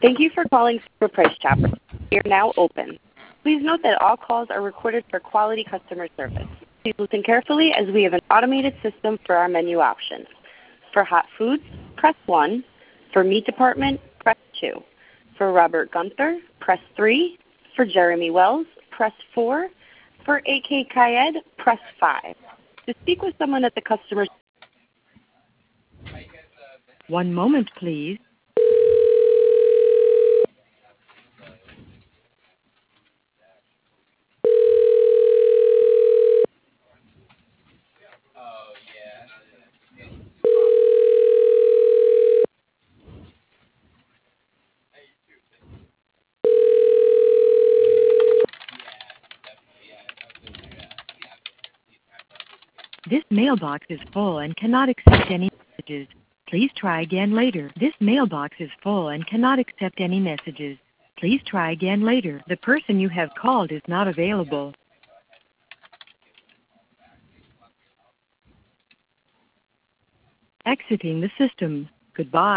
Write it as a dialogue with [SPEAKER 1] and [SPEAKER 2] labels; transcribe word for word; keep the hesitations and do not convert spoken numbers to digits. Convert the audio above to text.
[SPEAKER 1] Thank you for calling Super Price Chopper. We are now open. Please note that all calls are recorded for quality customer service. Please listen carefully as we have an automated system for our menu options. For hot foods, press one. For meat department, press two. For Robert Gunther, press three. For Jeremy Wells, press four. For A K Kayed, press five. To speak with someone at the customer...
[SPEAKER 2] One moment, please. This mailbox is full and cannot accept any messages. Please try again later. This mailbox is full and cannot accept any messages. Please try again later. The person you have called is not available. Exiting the system. Goodbye.